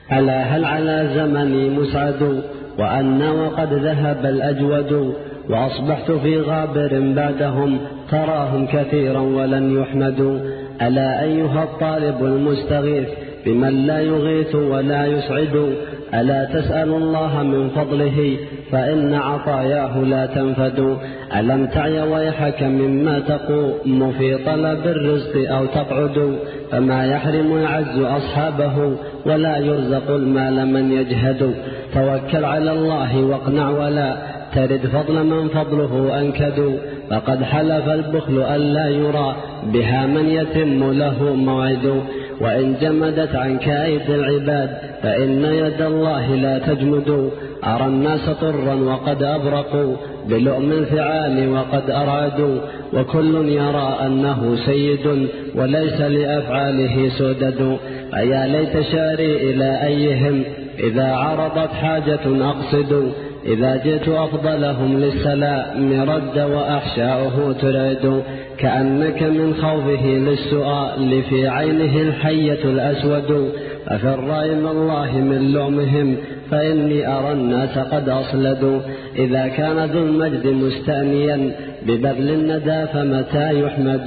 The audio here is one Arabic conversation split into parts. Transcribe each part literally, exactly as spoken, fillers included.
ألا هل على زمني مسعد وأنا وقد ذهب الأجود وأصبحت في غابر بعدهم تراهم كثيرا ولن يحمدوا. ألا أيها الطالب المستغيث بمن لا يغيث ولا يسعد ألا تسأل الله من فضله فإن عطاياه لا تنفد. ألم تعي ويحك مما تقوم في طلب الرزق أو تقعد فما يحرم العز أصحابه ولا يرزق المال من يجهد. توكل على الله واقنع ولا ترد فضل من فضله أنكد فقد حلف البخل ألا يرى بها من يتم له موعد. وإن جمدت عن كائد العباد فإن يد الله لا تجمد. أرى الناس طرا وقد أبرقوا بلؤم الفعال وقد أرعدوا وكل يرى أنه سيد وليس لأفعاله سدد. أيا ليت شاري إلى أيهم إذا عرضت حاجة أقصد إذا جئت أفضلهم للسلام رد وأحشاؤه ترعد. كأنك من خوفه للسؤال في عينه الحية الأسود أفر من الله من لؤمهم فإني أرى الناس قد أصلدوا. إذا كان ذو المجد مستأنيا ببذل الندى فمتى يحمد.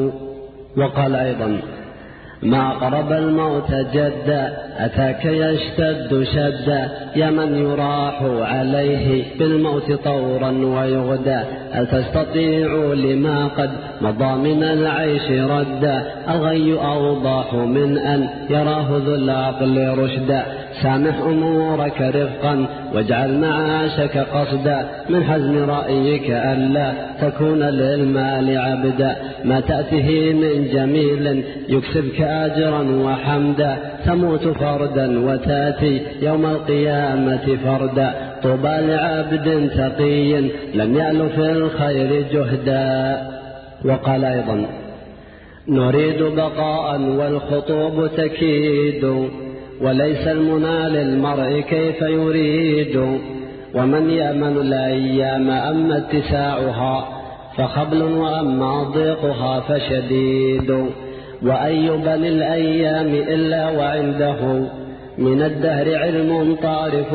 وقال أيضا ما قرب الموت جدا أتاك يشتد شدا يا من يراح عليه بالموت طورا ويغدى. هل تستطيع لما قد مضى من العيش ردا الغي أوضح من أن يراه ذو العقل رشدا. سامح أمورك رفقا واجعل معاشك قصدا من حزم رأيك ألا تكون للمال عبدا. ما تأته من جميل يكسبك أجرا وحمدا تموت فردا وتأتي يوم القيامة فردا. طوبى لعبد تقي لم يأل في الخير جهدا. وقال أيضا نريد بقاء والخطوب تكيد وليس المنى للمرء كيف يريد. ومن يأمن الأيام أما اتساعها فخبل وأما ضيقها فشديد. وأي بني الأيام إلا وعنده من الدهر علم طارف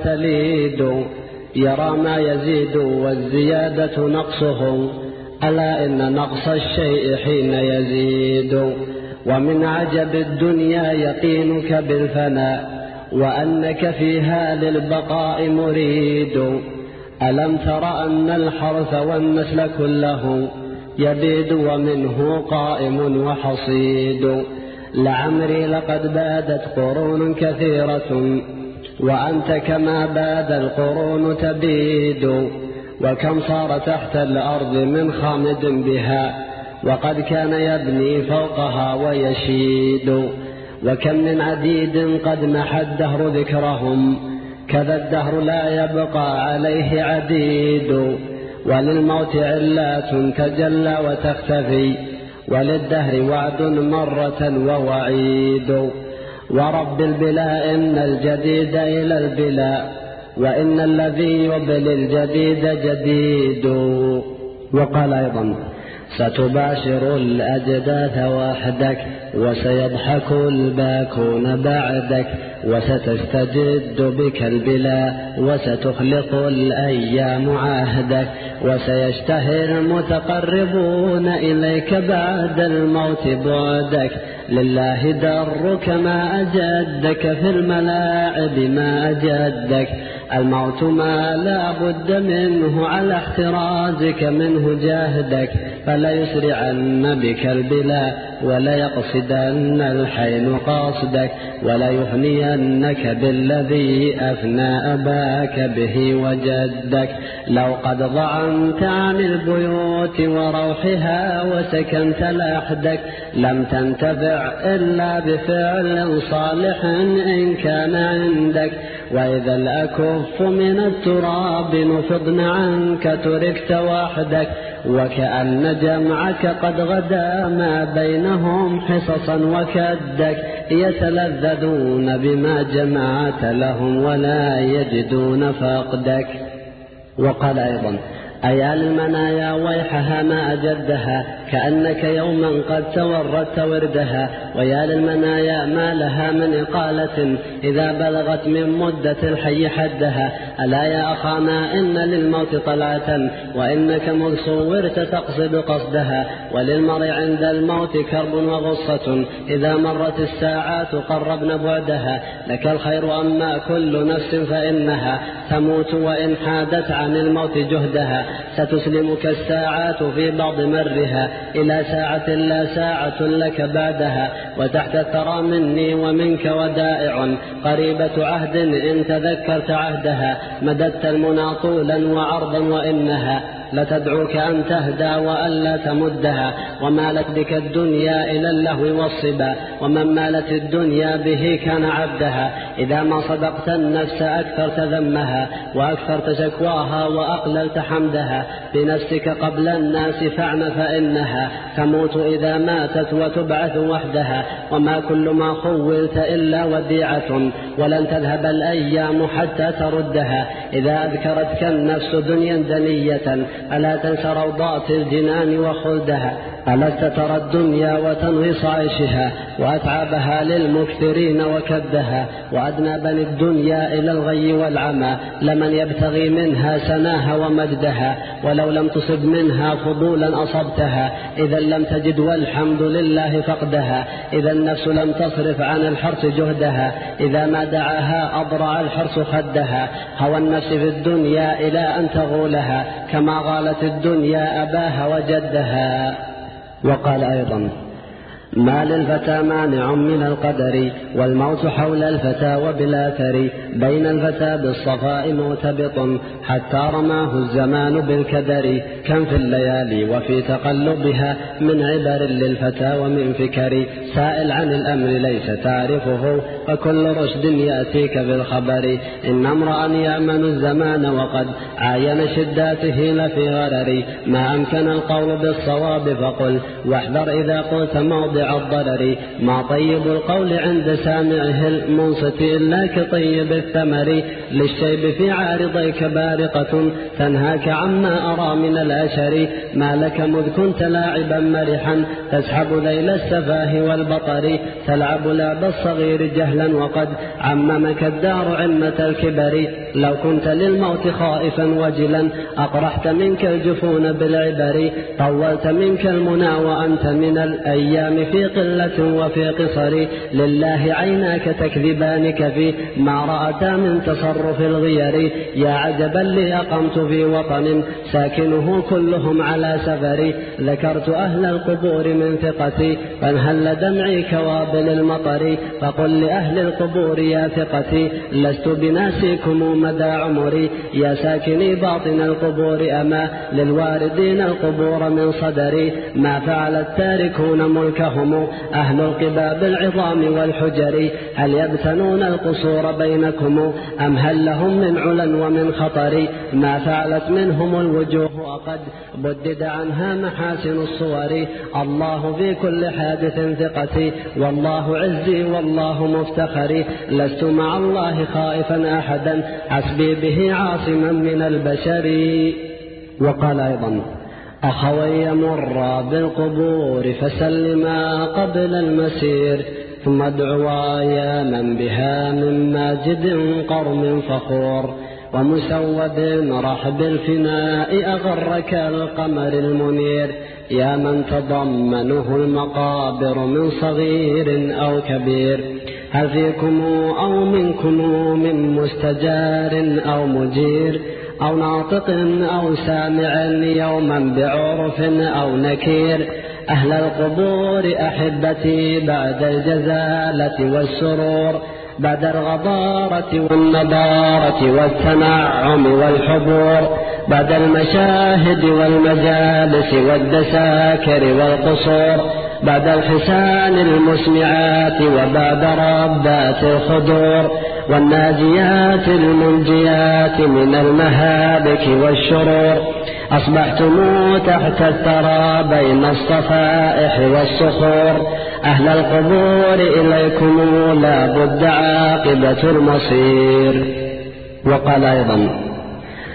وتليد. يرى ما يزيد والزيادة نقصه ألا إن نقص الشيء حين يزيد. ومن عجب الدنيا يقينك بالفناء وأنك فيها للبقاء مريد. ألم تر أن الحرث والنسل كله يبيد ومنه قائم وحصيد. لعمري لقد بادت قرون كثيرة وأنت كما باد القرون تبيد. وكم صار تحت الأرض من خامد بها وقد كان يبني فوقها ويشيد. وكم من عديد قد محى الدهر ذكرهم كذا الدهر لا يبقى عليه عديد. وللموت علات تجلى وتختفي وللدهر وعد مرة ووعيد. ورب البلاء إن الجديد إلى البلاء وإن الذي يبلي الجديد جديد. وقال أيضا ستباشر الأجداث وحدك وسيضحك الباكون بعدك وستستجد بك البلا وستخلق الأيام عهدك وسيشتهي المتقربون إليك بعد الموت بعدك. لله درك ما أجدك في الملاعب ما أجدك. الموت ما لا بد منه على احترازك منه جاهدك. فلا يسرعن بك البلا ولا يقصدن الحين قاصدك ولا يهنينك بالذي أفنى أباك به وجدك. لو قد ضعنت عن البيوت وروحها وسكنت لحدك لم تنتفع إلا بفعل صالح إن كان عندك. وإذا الأكف من التراب نفضن عنك تركت وحدك وكأن جمعك قد غدا ما بينهم حصصا وكدك. يتلذذون بما جمعت لهم ولا يجدون فقدك. وقال أيضا أيا المنايا ويحها ما أجدها كأنك يوما قد توردت وردها. ويا للمنايا ما لها من إقالة إذا بلغت من مدة الحي حدها. ألا يا أخانا إن للموت طلعة وإنك مذ صورت تقصد قصدها. وللمرء عند الموت كرب وغصة إذا مرت الساعات قربن بعدها. لك الخير أما كل نفس فإنها تموت وإن حادت عن الموت جهدها. ستسلمك الساعات في بعض مرها إلى ساعة لا ساعة لك بعدها. وتحت الثرى مني ومنك ودائع قريبة عهد إن تذكرت عهدها. مددت المنى طولا وعرضا وإنها لتدعوك أن تهدى وألا تمدها. ومالت بك الدنيا إلى اللهو والصبا ومن مالت الدنيا به كان عبدها. إذا ما صدقت النفس أكثرت ذمها وأكثرت شكواها وأقللت حمدها. بنفسك قبل الناس فاعن فإنها تموت إذا ماتت وتبعث وحدها. وما كل ما خولت إلا وديعة ولن تذهب الأيام حتى تردها. إذا أذكرتك النفس دنيا دنية ألا تنس روضات الجنان وخلدها. ألست ترى الدنيا وتنغص عيشها وأتعابها للمكثرين وكدها. وأدنى بني الدنيا إلى الغي والعمى لمن يبتغي منها سناها ومجدها. ولو لم تصب منها فضولا أصبتها إذا لم تجد والحمد لله فقدها. إذا النفس لم تصرف عن الحرص جهدها إذا ما دعاها أضرع الحرص خدها. هوى النفس في الدنيا إلى أن تغولها كما غالت الدنيا أباها وجدها. وقال أيضا: ما للفتى مانع من القدر والموت حول الفتى وبالآثر. بين الفتى بالصفاء مرتبط حتى رماه الزمان بالكدر. كم في الليالي وفي تقلبها من عبر للفتى ومن فكر. سائل عن الأمر ليس تعرفه فكل رشد يأتيك بالخبر. إن امرأ يأمن الزمان وقد عاين شداته لفي غرر. ما أمكن القول بالصواب فقل واحذر إذا قلت موضع الضرر. ما طيب القول عند سامعه المنصت إلا كطيب الثمر. للشيب في عارضيك بارقة تنهاك عما أرى من الأشر. ما لك مذ كنت لاعبا مرحا تسحب ليل السفاه والبطر. تلعب لعب الصغير جهلا وقد عممك الدار عمة الكبر. لو كنت للموت خائفا وجلا أقرحت منك الجفون بالعبر. طولت منك المنى وأنت من الأيام في قلة وفي قصر. لله عيناك تكذبانك في ما رأتا من تصرف الغير. يا عجبا لي أقمت في وطن ساكنه كلهم على سفر. ذكرت أهل القبور من ثقتي فانهل دمعي كوابل المطر. فقل لأهل القبور يا ثقتي لست بناسيكم مدى عمري. يا ساكني باطن القبور أما للواردين القبور من صدري. ما فعل التاركون ملكهم أهل القباب العظام والحجر. هل يبتنون القصور بينكم أم هل لهم من علا ومن خطر. ما فعلت منهم الوجوه وقد بدد عنها محاسن الصور. الله في كل حادث ثقتي والله عزي والله مفتخري. لست مع الله خائفا أحدا حسبي به عاصما من البشر. وقال أيضا: أخوي مرا بالقبور فسلما قبل المسير ثم ادعوا يا من بها من ماجد قرم فخور. ومسود رحب الفناء أغرك القمر المنير. يا من تضمنه المقابر من صغير أو كبير. هل فيكم أو منكم من مستجار أو مجير أو ناطق أو سامع يوما بعرف أو نكير. أهل القبور أحبتي بعد الجزالة والسرور بعد الغضارة والنضارة والتنعم والحضور بعد المشاهد والمجالس والدساكر والقصور بعد الحسان المسمعات وبعد ربات الخدور والناجيات المنجيات من المهابك والشرور. أصبحتم تحت الثرى بين الصفائح والصخور. أهل القبور إليكم لا بد عاقبة المصير. وقال أيضا: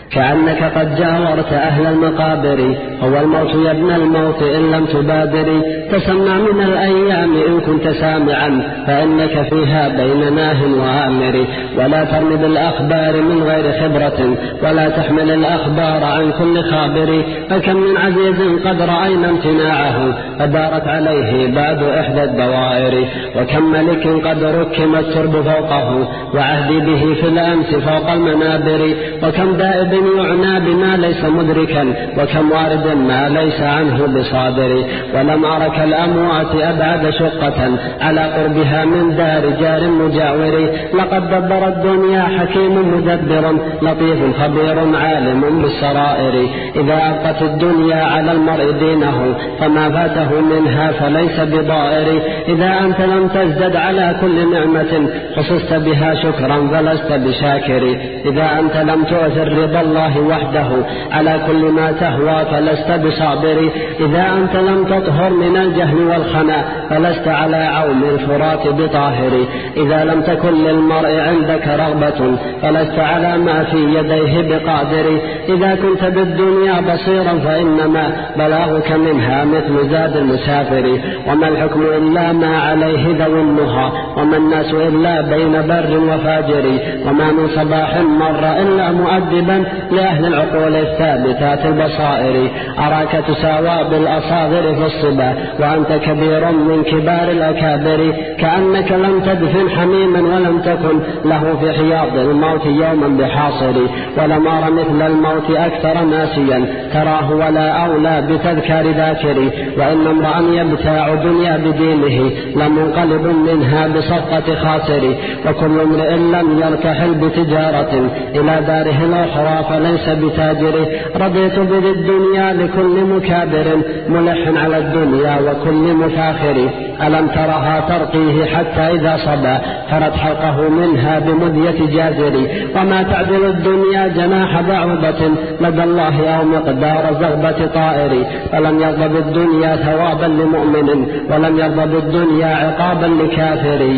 كأنك قد جاورت أهل المقابر، هو الموت يا ابن الموت إن لم تبادر. تسمع من الأيام إن كنت سامعا، فإنك فيها بين ناه وآمر. ولا ترم بالأخبار من غير خبرة، ولا تحمل الأخبار عن كل خابر. فكم من عزيز قد رأينا امتناعه، فدارت عليه بعد إحدى الدوائر. وكم ملك قد ركم الترب فوقه، وعهدي به في الأمس فوق المنابر. وكم دائب يعنى بما ليس مدركا، وكم وارد ما ليس عنه بصادر. ولم أرك الأموات أبعد شقة، على قربها من دار جار مجاور. لقد دبر الدنيا حكيم مدبر، لطيف خبير عالم بالسرائر. إذا أبقت الدنيا على المرء دينه، فما فاته منها فليس بضائر. إذا أنت لم تزدد على كل نعمة، خصصت بها شكرا فلست بشاكر. إذا أنت لم تؤثر رضا الله وحده على كل ما تهوى فلست بصابر. إذا أنت لم تطهر من الجهل والخنا، فلست على عوم الفرات بطاهر. إذا لم تكن للمرء عندك رغبة، فلست على ما في يديه بقادر. إذا كنت بالدنيا بصيرا، فإنما بلاغك منها مثل زاد المسافر. وما الحكم إلا ما عليه ذوي النهى، وما الناس إلا بين بر وفاجر. وما من صباح مر إلا مؤدبا لأهل العقول الثابتات البصائر. أراك تساوى بالأصاغر في الصبا، وأنت كبير من كبار الأكابر. كأنك لم تدفن حميما، ولم تكن له في حياض الموت يوما بحاصر. ولم أر مثل الموت أكثر ناسيا، تراه ولا أولى بتذكار ذاكر. وإن امرأ يبتاع دنيا بدينه، لمنقلب منها بصفقة خاسر. وكل امرئ لم يرتحل بتجارة إلى داره الأخرى فليس بتاجر. رضيت بذي الدنيا لكل مكابر، ملح على الدنيا وكل مفاخر. ألم ترها ترقيه حتى إذا صبا، فرت حلقه منها بمدية جازر. وما تعدل الدنيا جناح بعوضة لدى الله، أو مقدار زغبة طائر. فلم يرضى بالدنيا ثوابا لمؤمن، ولم يرضى بالدنيا عقابا لكافر.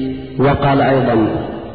وقال أيضا: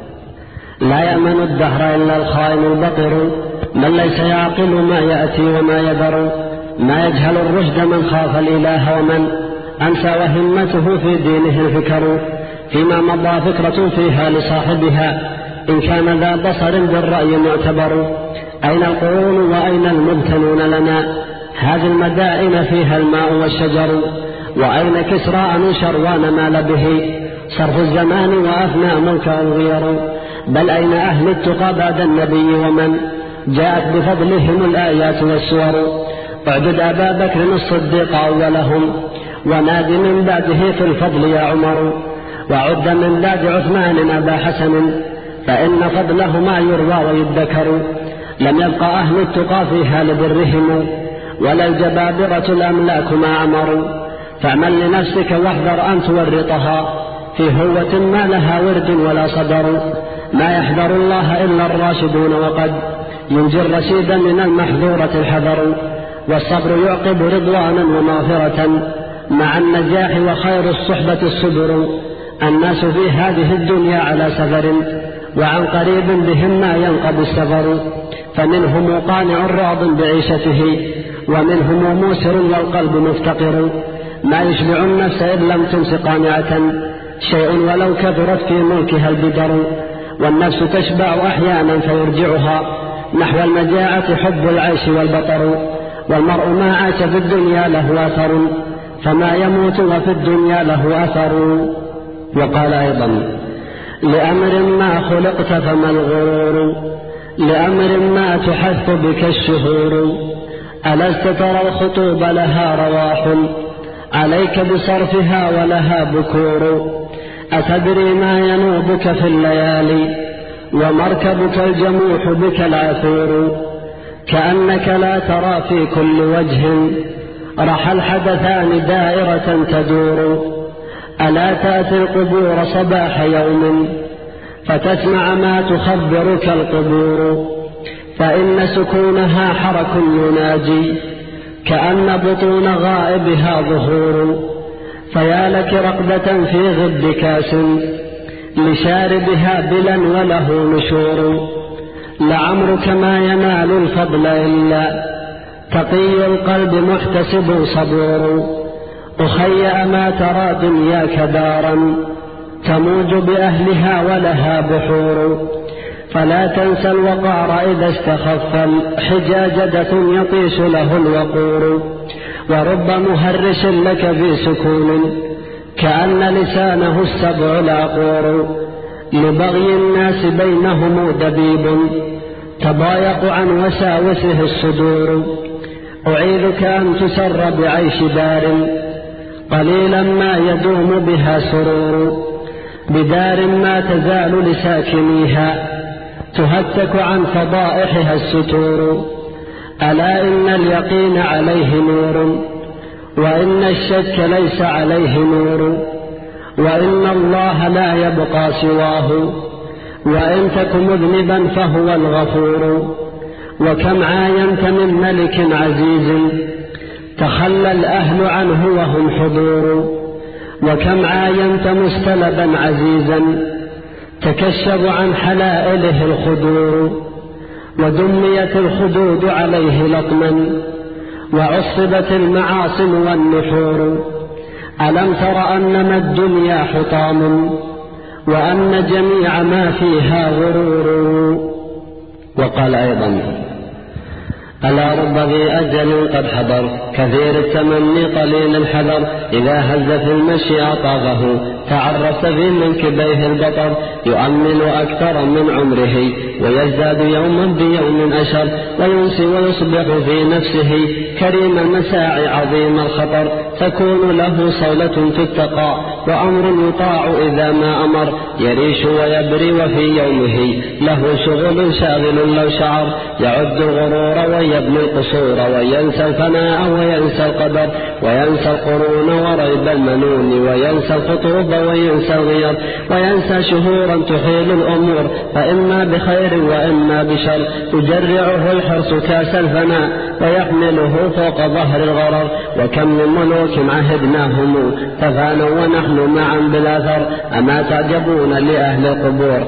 لا يأمن الدهر إلا الخائن البطر، من ليس يعقل ما يأتي وما يذر. ما يجهل الرشد من خاف الإله، ومن أنسى وهمته في دينه الفكر. فيما مضى فكرة فيها لصاحبها، إن كان ذا بصر بالرأي معتبر. أين القرون وأين المبتنون لنا، هذه المدائن فيها الماء والشجر. وأين كسرى من شروان مال به، صرف الزمان وأفنى ملكه الغير. بل أين أهل التقى بعد النبي، ومن جاءت بفضلهم الآيات والسور. اعدد أبا بكر الصديق أولهم، وناد من بعده في الفضل يا عمر. وعد من بعد عثمان أبا حسن، فإن فضلهما يروى ويذكر. لم يبق أهل التقى فيها لبرهم، ولا الجبابرة الأملاك ما عمروا. فاعمل لنفسك واحذر أن تورطها، في هوة ما لها ورد ولا صدر. ما يحذر الله إلا الراشدون، وقد ينجي الرشيد من المحذورة الحذر. والصبر يعقب رضوانا ومغفرة، مع النجاح وخير الصحبة الصبر. الناس في هذه الدنيا على سفر، وعن قريب بهم ما ينقضي السفر. فمنهم قانع راض بعيشته، ومنهم موسر والقلب مفتقر. ما يشبع النفس إن لم تمس قانعة، شيء ولو كثرت في ملكها البدر. والنفس تشبع أحيانا فيرجعها نحو المجاعة حب العيش والبطر. والمرء ما عاش في الدنيا له أثر، فما يموت وفي الدنيا له أثر. وقال أيضا: لأمر ما خلقت فما الغرور، لأمر ما تحث بك الشهور. ألست ترى الخطوب لها رواح، عليك بصرفها ولها بكور. أتدري ما ينوبك في الليالي، ومركبك الجموح بك العثور. كأنك لا ترى في كل وجه رحى الحدثان دائرة تدور. ألا تأتي القبور صباح يوم، فتسمع ما تخبرك القبور. فإن سكونها حرك يناجي، كأن بطون غائبها ظهور. فيا لك رقبة في غد كاس، لشاربها بلا وله نشور. لعمرك ما ينال الفضل إلا تقي القلب محتسب صبور. أخي أما ترى دنياك دارا تموج بأهلها ولها بحور، فلا تنسى الوقار إذا استخف الحجاج دث يطيش له الوقور. ورب مهرش لك في سكون كأن لسانه السبع العقور، لبغي الناس بينهم دبيب تضايق عن وساوسه الصدور. أعيذك أن تسر بعيش دار قليلا ما يدوم بها سرور، بدار ما تزال لساكنيها تهتك عن فضائحها الستور. ألا إن اليقين عليه نور وإن الشك ليس عليه نور، وإن الله لا يبقى سواه وإن تك مذنبا فهو الغفور. وكم عاينت من ملك عزيز تخلى الأهل عنه وهم حضور، وكم عاينت مستلبا عزيزا تكشف عن حلائله الخدور. ودميت الخدود عليه لطما وعصبت المعاصم والنحور. ألم تر أنما الدنيا حطام وأن جميع ما فيها غرور. وقال أيضا: ألا رب ذي أجل قد حضر كثير التمني قليل الحذر، إذا هز في المشي أطاغه تعرفت في منكبيه البطر. يؤمل أكثر من عمره ويزداد يوما بيوم أشر، وينسي ويصبح في نفسه كريم المساعي عظيم الخطر. تكون له صولة تتقى وأمر يطاع إذا ما أمر، يريش ويبري وفي يومه له شغل شاغل لو شعر. يعد الغرور ويبني القصور وينسى الفناء وينسى القدر، وينسى القرون وريب المنون، وينسى الخطوب وينسى الغير، وينسى شهورا تحيل الأمور، فإما بخير وإما بشر. تجرعه الحرص كاس الفناء ويحمله فوق ظهر الغرر. وكم من ملوك عهدناهم ففانوا ونحن معا بالأثر. أما تعجبون لأهل القبور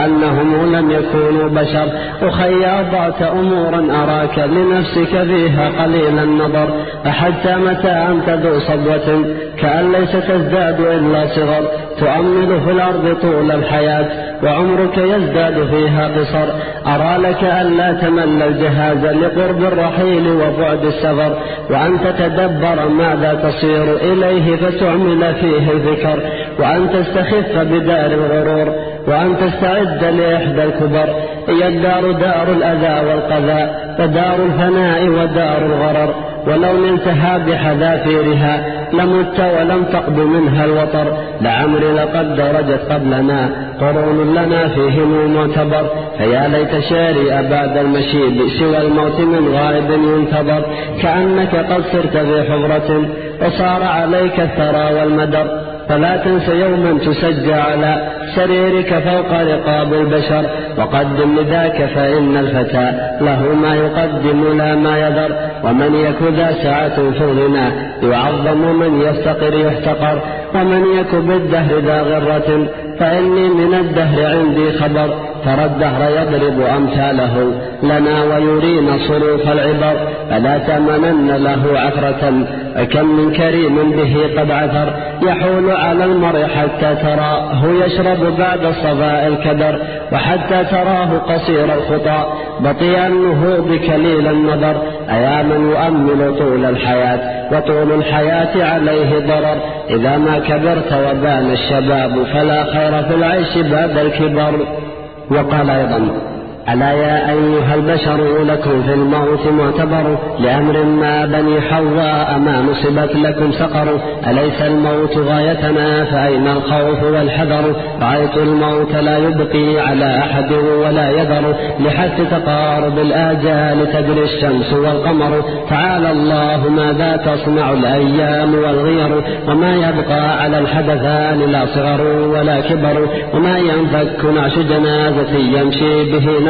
كأنهم لم يكونوا بشر. أخي أضعت أمورا أراك لنفسك فيها قليل النظر، فحتى متى أنت ذو صبوة كأن ليس تزداد إلا صغر. تؤمل في الأرض طول الحياة وعمرك يزداد فيها قصر. أرى لك ألا تمل الجهاز لقرب الرحيل وبعد السفر، وأن تتدبر ماذا تصير إليه فتعمل فيه الفكر، وأن تستخف بدار الغرور، وأن تستعد لإحدى الكبر. هي الدار دار الأذى والقذى ودار الفناء ودار الغرر، ولو نلتها بحذافيرها لمت ولم تقض منها الوطر. لعمري لقد درجت قبلنا قرون لنا فيهم معتبر، فيا ليت شاري بعد المشيب سوى الموت من غائب ينتظر. كأنك قد صرت في حفرة وصار عليك الثرى والمدر، فلا تنس يوما تسجى على سريرك فوق رقاب البشر. وقدم لذاك فإن الفتى له ما يقدم لا ما يذر، ومن يك ذا سعة في الغنى يعظم، من يفتقر يحتقر، ومن يك بالدهر ذا غرة فإني من الدهر عندي خبر. ترى الدهر يضرب أمثاله لنا ويرينا صروف العبر، فلا تمنن له عثرة كم من كريم به قد عثر. يحول على المرء حتى تراه يشرب بعد الصفاء الكدر، وحتى تراه قصير الخطى بطيء النهوض كليل النظر. أيا من يؤمل طول الحياة وطول الحياة عليه ضرر، إذا ما كبرت وبان الشباب فلا خير في العيش بعد الكبر. وقال أيضا: ألا يا أيها البشر لكم في الموت معتبر، لأمر ما بني حواء ما نصبت لكم سقر. أليس الموت غايتنا فأين الخوف والحذر؟ رأيت الموت لا يبقي على أحد ولا يذر، لحث تقارب الآجال تجري الشمس والقمر. تعالى الله ماذا تصنع الأيام والغير، وما يبقى على الحدثان لا صغر ولا كبر، وما ينفك نعش جنازة يمشي به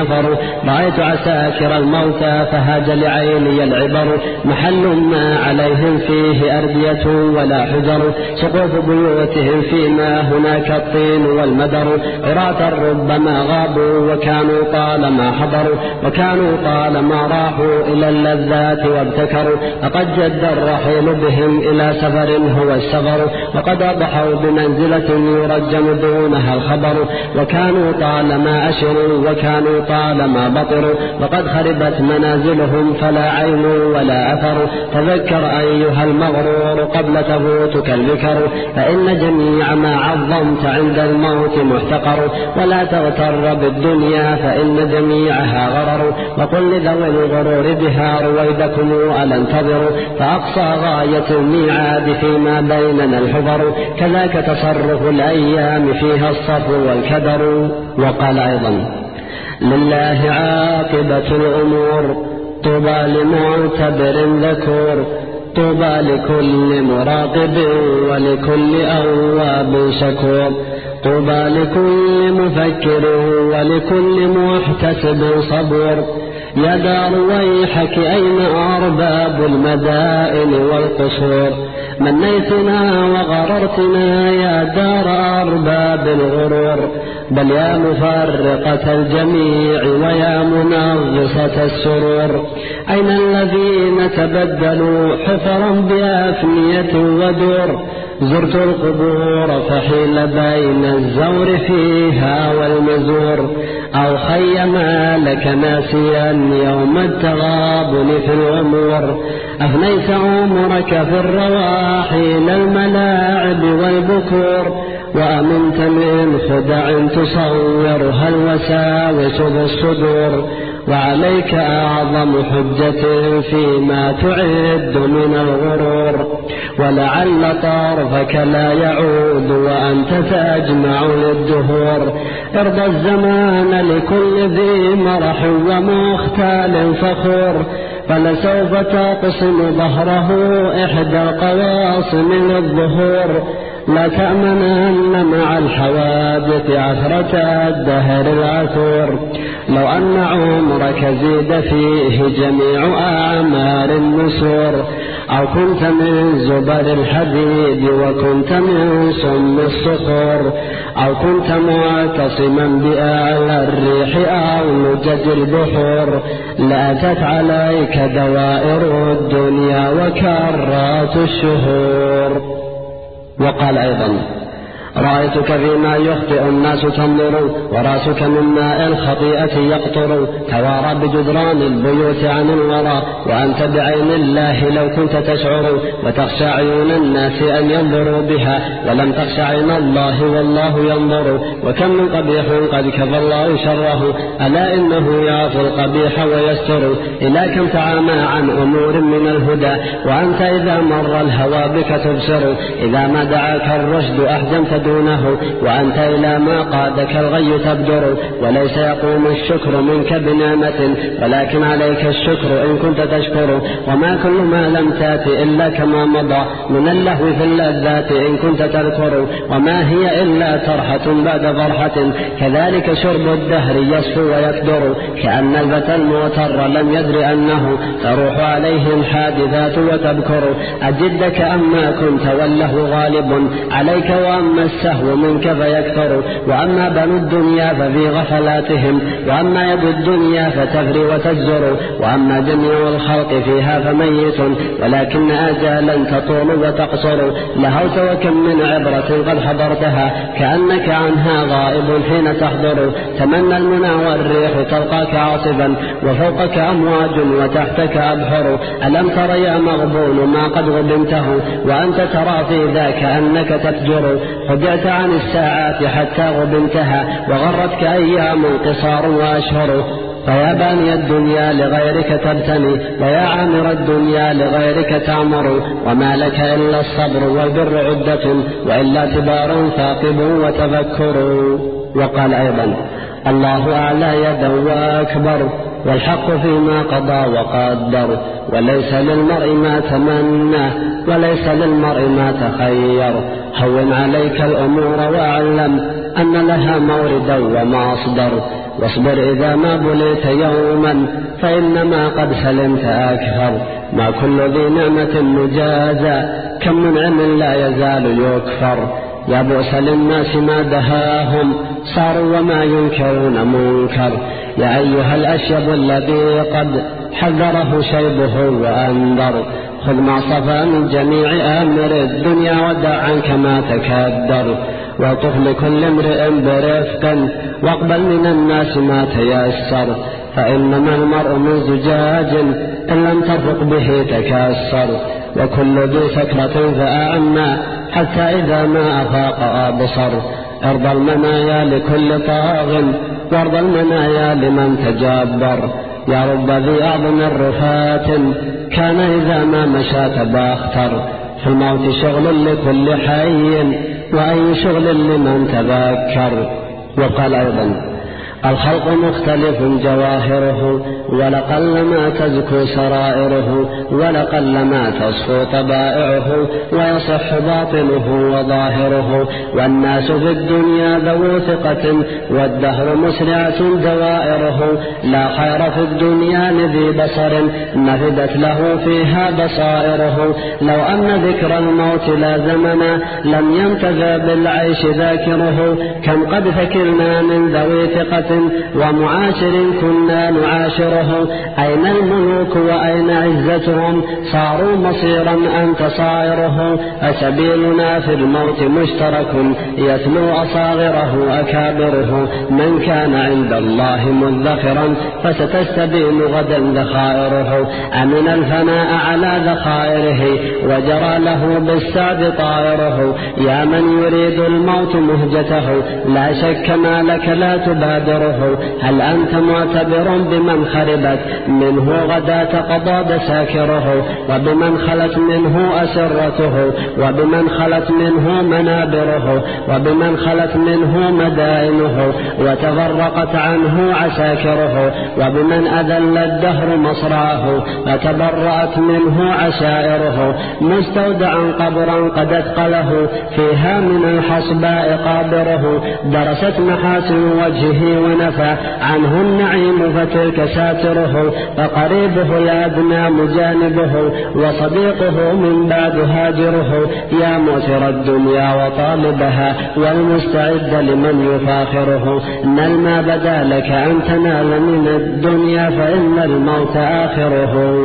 نفر رأيت عساكر الموتى فهاج لعيني العبر محل ما عليهم فيه أردية ولا حجر سقوف بيوتهم فيما هناك الطين والمدر عراة ربما غابوا وكانوا طالما حضروا وكانوا طالما راحوا إلى اللذات وابتكروا فقد جد الرحيل بهم إلى سفر هو السفر وقد أضحوا بمنزلة يرجم دونها الخبر وكانوا طالما أشروا وكانوا طالما بطروا وقد خربت منازلهم فلا عين ولا أثر تذكر أيها المغرور قبل تفوتك الذكر فإن جميع ما عظمت عند الموت محتقر ولا تغتر بالدنيا فإن جميعها غرر وقل لذوي الغرور بها رويدكم ألا انتظروا فأقصى غاية الميعاد فيما بيننا الحذر كذاك تصرف الأيام فيها الصفو والكدر. وقال أيضا لله عاقبة الأمور طوبى لمعتبر ذكور طوبى لكل مراقب ولكل أواب شكور طوبى لكل مفكر ولكل محتسب صبور يا دار ويحك أين أرباب المدائن والقصور منيتنا وغررتنا يا دار أرباب الغرور بل يا مفرقة الجميع ويا منغصة السرور أين الذين تبدلوا حفرا بأفنية ودور زرت القبور فحيل بين الزور فيها والمزور أو خيما لك ناسيا يوم التغابن في الأمور أفنيت عمرك في الرواحل الملاعب والبكور وأمنت من خدع تصورها الوساوس بالصدور وعليك أعظم حجة فيما تعد من الغرور ولعل طرفك لا يعود وأنت تجمع للدهور ارضى الزمان لكل ذي مرح ومختال فخور فلسوف تقسم ظهره إحدى القواصم للظهور لا تأمنن مع الحوادث عثرة الدهر العثور لو أن عمرك زيد فيه جميع أعمار النسور أو كنت من زبر الحديد وكنت من صم الصخور أو كنت معتصما بأعلى الريح أو لجج البحور لأتت عليك دوائر الدنيا وكرات الشهور. وقال أيضا رأيتك فيما يخطئ الناس تنظر وراسك من ماء الخطيئة يقطر توارى بجدران البيوت عن الورى وأنت بعين الله لو كنت تشعر وتخشى عيون الناس أن ينظروا بها ولم تخشى عين الله والله ينظر وكم من قبيح قد كفى الله شره ألا إنه يعفو القبيح ويستر إلى كم تعامى عن أمور من الهدى وأنت إذا مر الهوى بك تبصر إذا ما دعاك الرشد أحجمت دونه وأنت إلى ما قادك الغي تبدر وليس يقوم الشكر منك بنعمة ولكن عليك الشكر إن كنت تشكر وما كل ما لم تات إلا كما مضى من اللهو في اللذات إن كنت تذكر وما هي إلا ترحة بعد فرحة كذلك شرب الدهر يصفو ويكدر كأن الفتى المغتر لم يدر أنه تروح عليه الحادثات وتبكر أجدك أما كنت والله غالب عليك وأما السهو منك فيكثر وأما بنو الدنيا ففي غفلاتهم وأما يد الدنيا فتفري وتجزر وأما جميع الخلق فيها فميت ولكن آجالا تطول وتقصر لهوت وكم من عبرة قد حضرتها كأنك عنها غائب حين تحضر تمنى المنى والريح تلقاك عاصفا وفوقك أمواج وتحتك أبحر ألم تر يا مغبون ما قد غبنته وأنت ترى في ذاك أنك تفجر خدعت عن الساعات حتى غبنتها وغرتك أيام قصار وأشهر فيا باني الدنيا لغيرك تبتني ويا عامر الدنيا لغيرك تعمر وما لك إلا الصبر والبر عدة وإلا تبار ثاقب وتفكر. وقال أيضا الله أعلى يدا وأكبر والحق فيما قضى وقدر وليس للمرء ما تمنى وليس للمرء ما تخير هون عليك الأمور واعلم أن لها موردا ومصدر، واصبر إذا ما بليت يوما فإنما قد سلمت أكثر. ما كل ذي نعمة مجازى، كم منعم لا يزال يكفر. يا بؤس للناس ما دهاهم، صاروا وما ينكرون منكر. يا أيها الأشيب الذي قد حذره شيبه وأنذر، خذ ما صفى من جميع أمر الدنيا ودع عنك ما تكدر. وطف لكل امرئ برفق، واقبل من الناس ما تيسر. فإنما المرء من زجاج، إن لم ترفق به تكسر. وكل ذي سكرة فأعمى، حتى إذا ما أفاق أبصر. ارضى المنايا لكل طاغ، وارضى المنايا لمن تجبر. يا رب ذي أعظم الرفات، كان إذا ما مشى تباختر. في الموت شغل لكل حي، وأي شغل لمن تذكر. وقال أيضا: الخلق مختلف جواهره، ولقلما تزكو سرائره، ولقلما تصفو طبائعه، ويصح باطنه وظاهره. والناس في الدنيا ذو ثقة، والدهر مسرعة دوائره. لا خير في الدنيا لذي بصر، نفدت له فيها بصائره. لو أن ذكر الموت لازمنا، لم ينتفع بالعيش ذاكره. كم قد ثكلنا من ذوي ثقة، ومعاشر كنا نعاشره. أين الملوك وأين عزتهم، صاروا مصيرا أنت صائره. أسبيلنا في الموت مشترك، يتلو أصاغره أكابره. من كان عند الله مذخرا، فستستبين غدا ذخائره. أمن الفناء على ذخائره، وجرى له بالسعد طائره. يا من يريد الموت مهجته، لا شك ما لك لا تبادره. هل أنت معتبر بمن خربت منه غداة قضى دساكره، وبمن خلت منه أسرته، وبمن خلت منه منابره، وبمن خلت منه مدائنه، وتفرقت عنه عساكره، وبمن أذل الدهر مصرعه، فتبرأت منه عشائره. مستودعا قبرا قد أثقله، فيها من الحصباء قابره. درست محاسن وجهه ونفى عنه النعيم، فتلك ساتره. فقريبه الأدنى مجانبه، وصديقه من بعد هاجره. يا موسر الدنيا وطالبها، والمستعد لمن يفاخره. نل ما بدا لك أن تنال من الدنيا، فإن الموت آخره.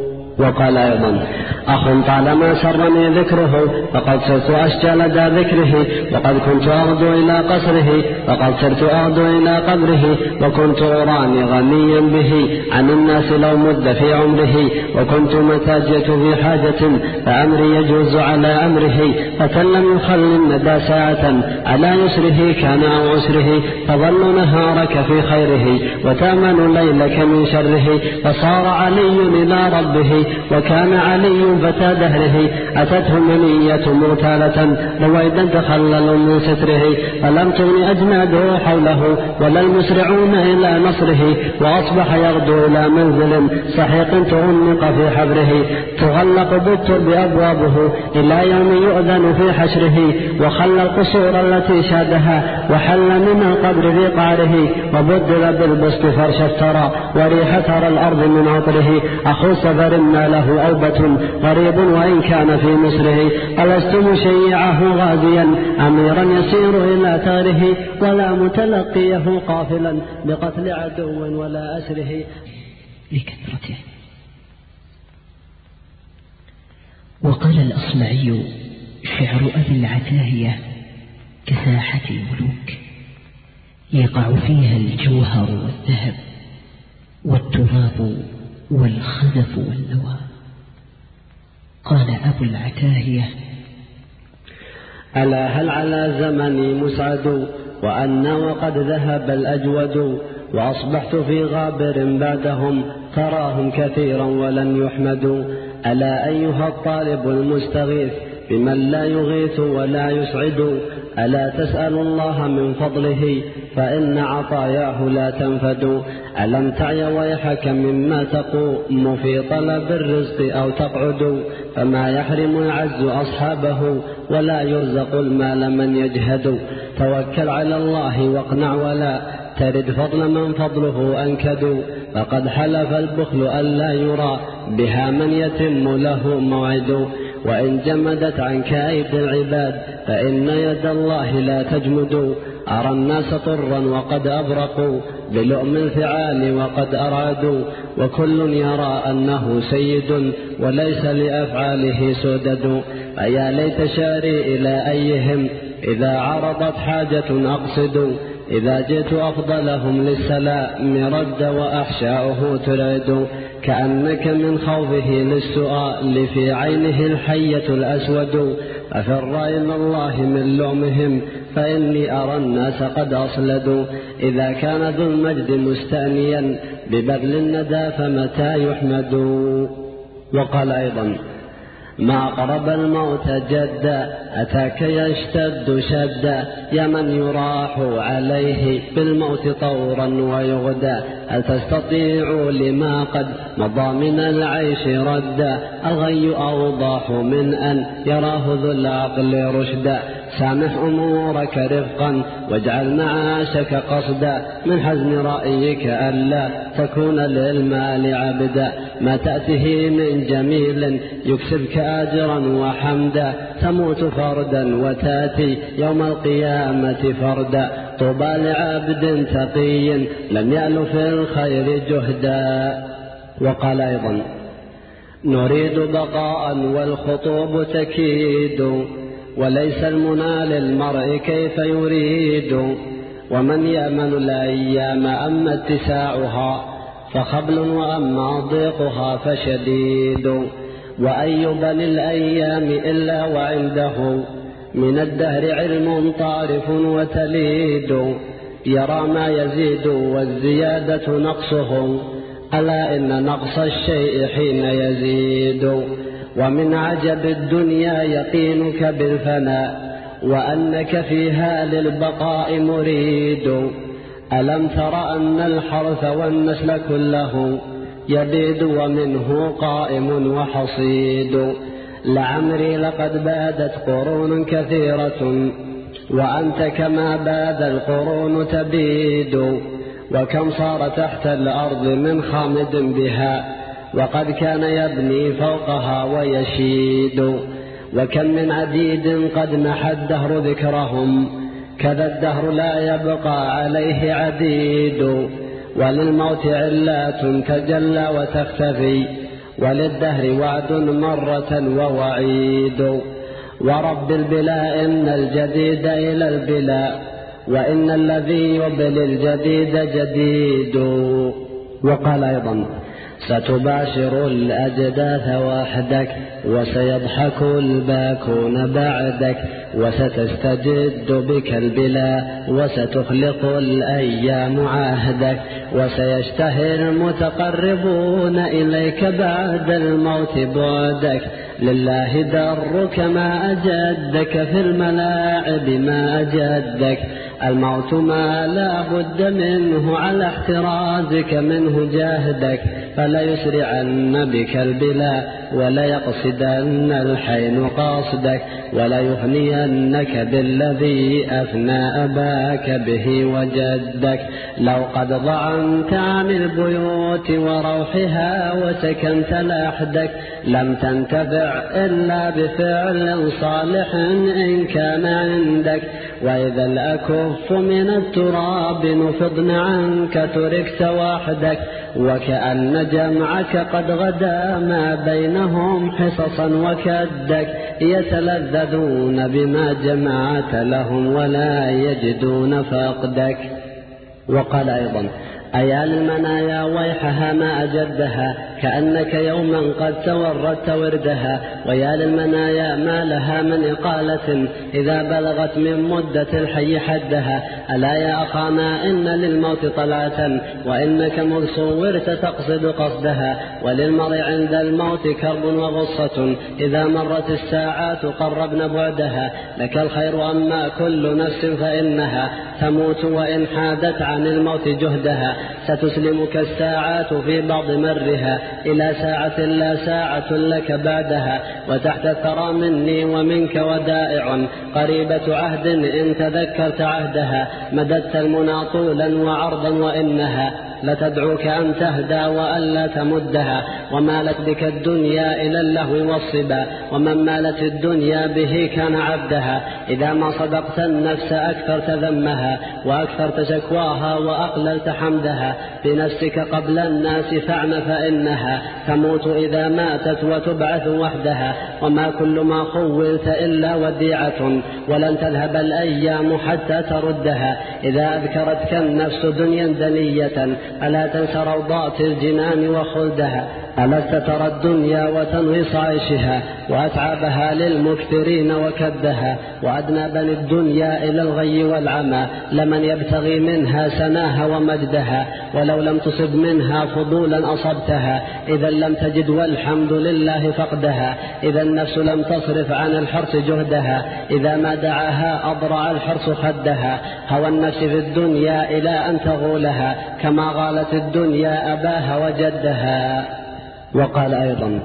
وقال أيضا: أخ طالما سرني ذكره، فقد صرت أشجى لدى ذكره. وقد كنت أغدو إلى قصره، فقد صرت أغدو إلى قبره. وكنت أراني غنيا به عن الناس لو مد في عمره. وكنت متى جئت في حاجة، فأمري يجوز على أمره. فكلم يخل الندى ساعة، على يسره كان أو عسره. فظل نهارك في خيره، وتأمن ليلك من شره. فصار علي إلى ربه، وكان علي فتى دهره. أتته منية مغتالة، رويدا تخلل من ستره. فلم تغن أجناده حوله، ولا المسرعون إلى نصره. وأصبح يغدو إلى منزل سحيق تغنق في حبره. تغلق بالترب أبوابه، إلى يوم يؤذن في حشره. وخلى القصور التي شادها، وحل من القبر في قعره. وبدل بالبسط فرش افترى، وريح ترى الأرض من عطره. أخو سفر ما له أوبة، غريب وإن كان في مصره. ألست مشيعه غازيا، أميرا يسير إلى ثاره. ولا متلقيه قافلا بقتل عدو ولا أسره. لكثرته. وقال الأصمعي: شعر أبي العتاهية كساحة الملوك، يقع فيها الجوهر والذهب، والتراب والخزف والنوى. قال أبو العتاهية: ألا هل على زمني مسعد، وأنا وقد ذهب الأجود. وأصبحت في غابر بعدهم، تراهم كثيرا ولن يحمدوا. ألا أيها الطالب المستغيث، بمن لا يغيث ولا يسعد. ألا تسأل الله من فضله فإن عطاياه لا تنفد. ألم تعي ويحك مما تقوم في طلب الرزق أو تقعد، فما يحرم العز أصحابه ولا يرزق المال من يجهد. توكل على الله واقنع ولا ترد فضل من فضله أنكد، فقد حلف البخل ألا يرى بها من يتم له موعد. وإن جمدت عنك أيدي العباد فإن يد الله لا تجمد. أرى الناس طرا وقد أبرقوا بلؤم الفعال وقد أرادوا، وكل يرى أنه سيد وليس لأفعاله سدد. فيا ليت شاري إلى أيهم إذا عرضت حاجة أقصد، إذا جئت أفضلهم للسلام رد وأحشاؤه ترعد. كأنك من خوفه للسؤال في عينه الحية الأسود، أفر إلى الله من لؤمهم فإني أرى الناس قد أصلدوا. إذا كان ذو المجد مستأنيا ببذل الندى فمتى يحمد. وقال أيضا: ما قرب الموت جدا أتاك يشتد شدا، يا من يراح عليه بالموت طورا ويغدى. هل تستطيع لما قد مضى من العيش ردا، الغي أوضح من أن يراه ذو العقل رشدا. سامح أمورك رفقا واجعل معاشك قصدا، من حزن رأيك ألا تكون للمال عبدا. ما تأته من جميل يكسبك أجرا وحمدا، تموت فردا وتأتي يوم القيامة فردا. طوبى لعبد تقي لم يأل في الخير جهدا. وقال أيضا: نريد بقاء والخطوب تكيد، وليس المنى للمرء كيف يريد. ومن يأمن الأيام أما اتساعها فخبل وأما ضيقها فشديد. وأي بني الأيام إلا وعنده من الدهر علم طارف وتليد. يرى ما يزيد والزيادة نقصه، ألا إن نقص الشيء حين يزيد. ومن عجب الدنيا يقينك بالفناء وأنك فيها للبقاء مريد. ألم تر أن الحرث والنسل كله يبيد ومنه قائم وحصيد. لعمري لقد بادت قرون كثيرة وأنت كما باد القرون تبيد. وكم صار تحت الأرض من خامد بها وقد كان يبني فوقها ويشيد. وكم من عديد قد محى الدهر ذكرهم، كذا الدهر لا يبقى عليه عديد. وللموت علات تجلى وتختفي، وللدهر وعد مرة ووعيد. ورب البلاء إن الجديد إلى البلاء، وإن الذي يبلي الجديد جديد. وقال أيضا: ستباشر الأجداث وحدك وسيضحك الباكون بعدك، وستستجد بك البلا وستخلق الأيام عهدك، وسيشتهي المتقربون إليك بعد الموت بعدك. لله درك ما أجدك في الملاعب ما أجدك، الموت ما لا بد منه على احترازك منه جاهدك. فلا يسرعن بك البلا ولا يقصدن الحين قاصدك، ولا يغنينك بالذي أفنى أباك به وجدك. لو قد ضعنت عن البيوت وروحها وسكنت لحدك، لم تنتفع إلا بفعل صالح إن كان عندك. وإذا الأكف من التراب نفضن عنك تركت وحدك، وكأن جمعك قد غدا ما بينهم حصصا وكدك. يتلذذون بما جمعت لهم ولا يجدون فقدك. وقال أيضا: أيا للمنايا ويحها ما أجدها، كأنك يوما قد توردت وردها، ويا للمنايا ما لها من إقالة إذا بلغت من مدة الحي حدها. ألا يا أخانا إن للموت طلعة وإنك مذ صورت تقصد قصدها، وللمرء عند الموت كرب وغصة إذا مرت الساعات قربن بعدها. لك الخير أما كل نفس فإنها تموت وإن حادت عن الموت جهدها. ستسلمك الساعات في بعض مرها إلى ساعة لا ساعة لك بعدها، وتحت الثرى مني ومنك ودائع قريبة عهد إن تذكرت عهدها. مددت المنى طولا وعرضا وإنها لتدعوك أن تهدى وألا تمدها. ومالت بك الدنيا إلى اللهو والصبا، ومن مالت الدنيا به كان عبدها. إذا ما صدقت النفس أكثرت ذمها وأكثرت شكواها وأقللت حمدها. بنفسك قبل الناس فاعم فإنها تموت إذا ماتت وتبعث وحدها. وما كل ما خولت إلا وديعة ولن تذهب الأيام حتى تردها. إذا أذكرتك النفس دنيا دنية ألا تنسى روضات الجنان وخلدها. ألست ترى الدنيا وتنغص عيشها وأتعابها للمكثرين وكدها. وأدنى بني الدنيا إلى الغي والعمى لمن يبتغي منها سناها ومجدها. ولو لم تصب منها فضولا أصبتها إذا لم تجد والحمد لله فقدها. إذا النفس لم تصرف عن الحرص جهدها إذا ما دعاها أضرع الحرص خدها. هوى النفس في الدنيا إلى أن تغولها كما غالت الدنيا أباها وجدها. وقال أيضا: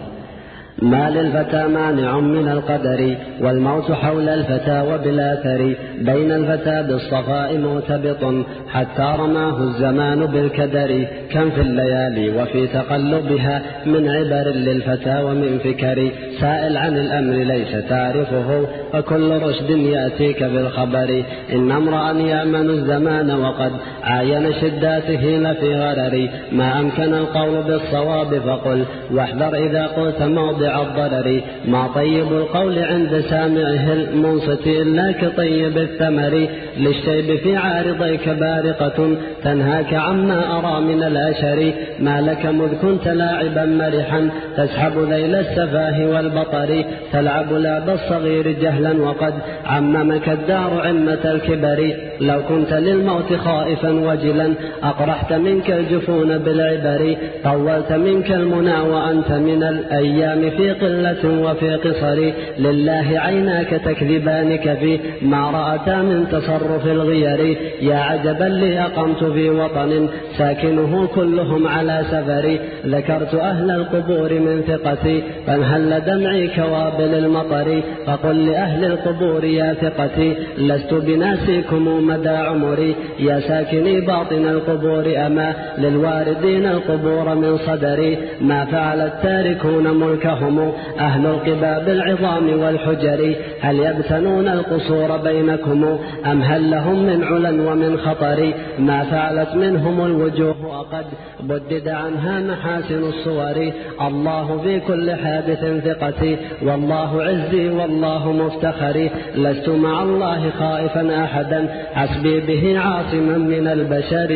ما للفتى مانع من القدر والموت حول الفتى وبالآثر. بين الفتى بالصفاء مرتبط حتى رماه الزمان بالكدر. كم في الليالي وفي تقلبها من عبر للفتى ومن فكر. سائل عن الأمر ليس تعرفه وكل رشد يأتيك بالخبر. إن امرأ يأمن الزمان وقد عاين شداته لفي غرر. ما أمكن القول بالصواب فقل واحذر إذا قلت موضع الضرر. ما طيب القول عند سامعه المنصت إلا كطيب الثمر. للشيب في عارضيك بارقة تنهاك عما أرى من الأشر. ما لك مذ كنت لاعبا مرحا تسحب ذيل السفاه والبطر. تلعب لعب الصغير جهلا وقد عممك الدار عمة الكبر. لو كنت للموت خائفا وجلا أقرحت منك الجفون بالعبر. طولت منك المنى وأنت من الأيام في قلة وفي قصر. لله عيناك تكذبانك في ما رأتا من تصرف الغير. يا عجبا لي أقمت في وطن ساكنه كلهم على سفر. ذكرت أهل القبور من ثقتي فانهل دمعي كوابل المطر. فقل لأهل القبور يا ثقتي لست بناسيكم مدى عمري. يا ساكني باطن القبور أما للواردين القبور من صدري. ما فعل التاركون ملكهم أهل القباب العظام والحجر. هل يبتنون القصور بينكم أم هل لهم من علا ومن خطر. ما فعلت منهم الوجوه وقد بدد عنها محاسن الصور. الله في كل حادث ثقتي والله عزي والله مفتخري. لست مع الله خائفا أحدا حسبي به عاصما من البشر.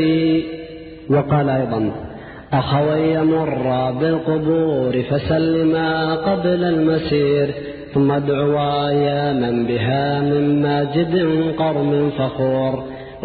وقال أيضا: أخوي مرا بالقبور فسلما قبل المسير ثم ادعوا يا من بها من ماجد قرم فخور.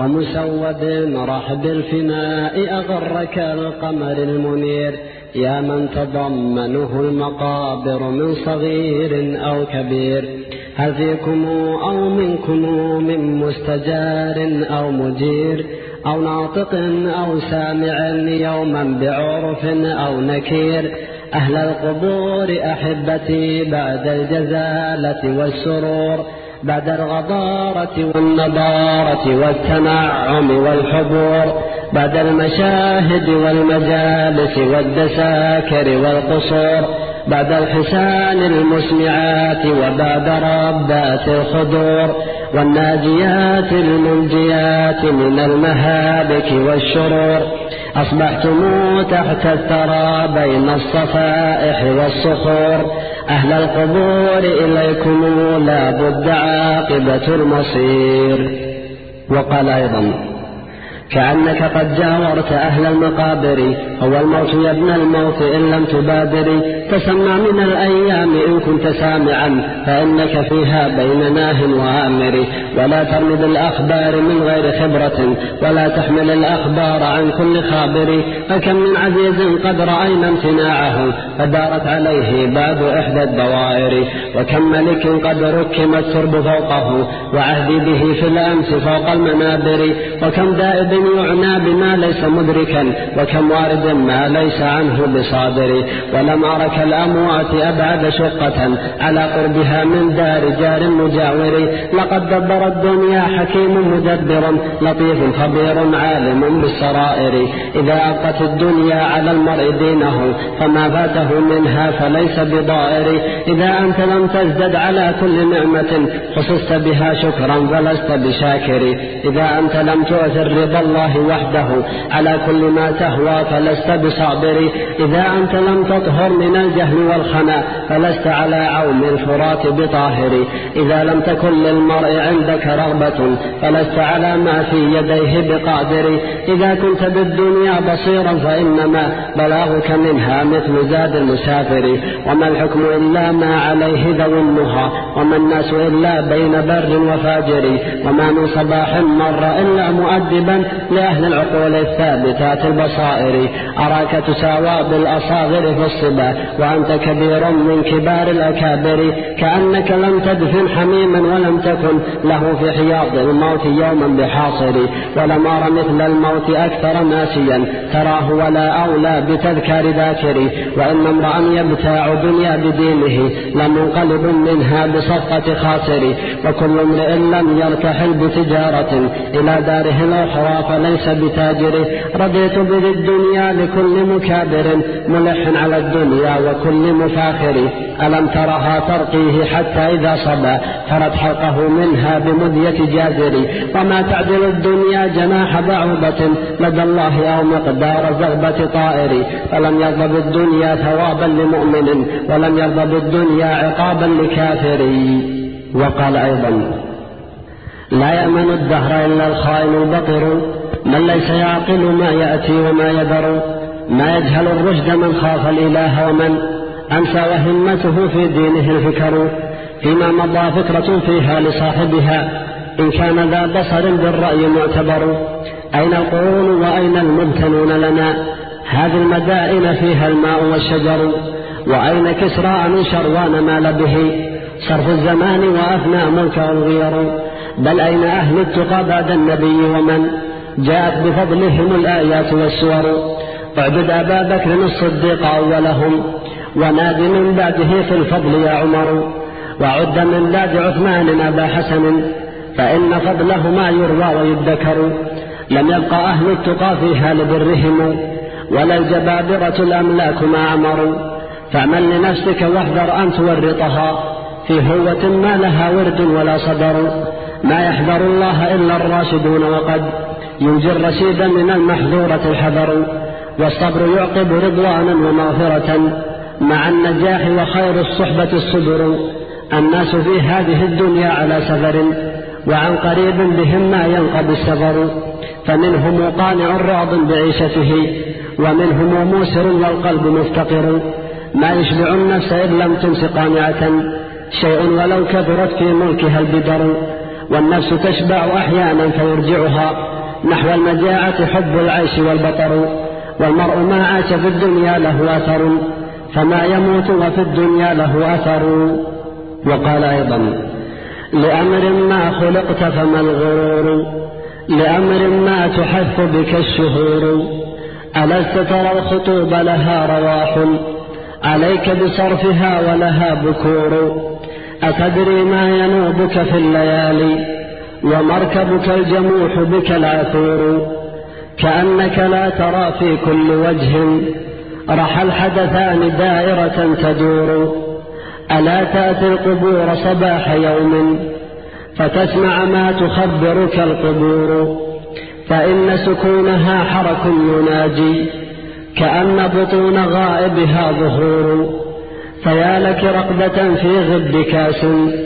ومسود رحب الفناء أغرك القمر المنير. يا من تضمنه المقابر من صغير أو كبير. هل فيكم أو منكم من مستجار أو مجير أو ناطق أو سامع يوما بعرف أو نكير. أهل القبور أحبتي بعد الجزالة والسرور بعد الغضارة والنضارة والتنعم والحبور بعد المشاهد والمجالس والدساكر والقصور بعد الحسان المسمعات وبعد ربات الخدور والناجيات المنجيات من المهالك والشرور. أصبحتم تحت الثرى بين الصفائح والصخور. أهل القبور إليكم لا بد عاقبة المصير. وقال أيضا: كأنك قد جاورت أهل المقابر هو الموت يا ابن الموت إن لم تبادري. تسمع من الأيام إن كنت سامعا فإنك فيها بين ناه وآمر. ولا ترمي بالأخبار من غير خبرة ولا تحمل الأخبار عن كل خابر. فكم من عزيز قد رأينا امتناعه فدارت عليه باب إحدى الدوائر. وكم ملك قد ركم الترب فوقه وعهدي به في الأمس فوق المنابر. وكم دائب يعنى بما ليس مدركا وكم وارد ما ليس عنه بصادر. ولم أرك الأموات أبعد شقة على قربها من دار جار مجاور. لقد دبر الدنيا حكيم مدبر لطيف خبير عالم بالسرائر. إذا أبقت الدنيا على المرء دينه فما فاته منها فليس بضائر. إذا أنت لم تزدد على كل نعمة خصصت بها شكرا فلست بشاكر. إذا أنت لم تؤثر رضا الله وحده على كل ما تهوى فلست بصابر. إذا أنت لم تطهر من الجهل والخنا فلست على عوم الفرات بطاهر. إذا لم تكن للمرء عندك رغبة فلست على ما في يديه بقادر. إذا كنت بالدنيا بصيرا فإنما بلاغك منها مثل زاد المسافر. وما الحكم إلا ما عليه ذو النهى وما الناس إلا بين بر وفاجر. وما من صباح مر إلا مؤدبا لأهل العقول الثابتات البصائر. أراك تساوى بالأصاغر في الصبا وأنت كبير من كبار الأكابر. كأنك لم تدفن حميما ولم تكن له في حياض الموت يوما بحاصر. ولم أر مثل الموت أكثر ناسيا تراه ولا أولى بتذكار ذاكر. وإن امرأ يبتاع دنيا بدينه لمنقلب منها بصفقة خاسر. وكل امرئ لم يرتحل بتجارة إلى داره الأخرى فليس بتاجر. رضيت بذي الدنيا لكل مكابر ملح على الدنيا وكل مفاخر. ألم ترها ترقيه حتى إذا صبا فرد حلقه منها بمدية جازر. وما تعدل الدنيا جناح بعوضة لدى الله أو مقدار زغبة طائر. فلم يرضى بالدنيا ثوابا لمؤمن ولم يرضى بالدنيا عقابا لكافر. وقال أيضا لا يأمن الدهر إلا الخائن البطر من ليس يعقل ما يأتي وما يذر. ما يجهل الرشد من خاف الإله ومن أنسى وهمته في دينه الفكر. فيما مضى فكرة فيها لصاحبها إن كان ذا بصر بالرأي معتبر. أين القرون وأين المبتنون لنا هذه المدائن فيها الماء والشجر. وأين كسرى من شروان مال به صرف الزمان وأفنى ملكه الغير. بل أين أهل التقى بعد النبي ومن جاءت بفضلهم الآيات والسور. اعبد أبا بكر الصديق أولهم وناد من بعده في الفضل يا عمر. وعد من بعد عثمان أبا حسن فإن فضلهما يروى ويذكر. لم يبقى أهل التقى فيها لبرهم ولا الجبابرة الأملاك ما عمروا. فاعمل لنفسك واحذر أن تورطها في هوة ما لها ورد ولا صدر. ما يحذر الله إلا الراشدون وقد ينجي الرشيد من المحذورة الحذر. والصبر يعقب رضوانا ومغفرة مع النجاح وخير الصحبة الصبر. الناس في هذه الدنيا على سفر وعن قريب بهم ما ينقضي السفر. فمنهم قانع راض بعيشته ومنهم موسر والقلب مفتقر. ما يشبع النفس إن لم تمس قانعة شيء ولو كثرت في ملكها البدر. والنفس تشبع أحيانا فيرجعها نحو المجاعة حب العيش والبطر. والمرء ما عاش في الدنيا له أثر فما يموت وفي الدنيا له أثر. وقال أيضا لأمر ما خلقت فما الغرور لأمر ما تحف بك الشهور. ألست ترى الخطوب لها رواح عليك بصرفها ولها بكور. أتدري ما ينوبك في الليالي ومركبك الجموح بك العثور. كأنك لا ترى في كل وجه رحى الحدثان دائرة تدور. ألا تأتي القبور صباح يوم فتسمع ما تخبرك القبور. فإن سكونها حرك يناجي كأن بطون غائبها ظهور. فيا لك رقبة في غب كاس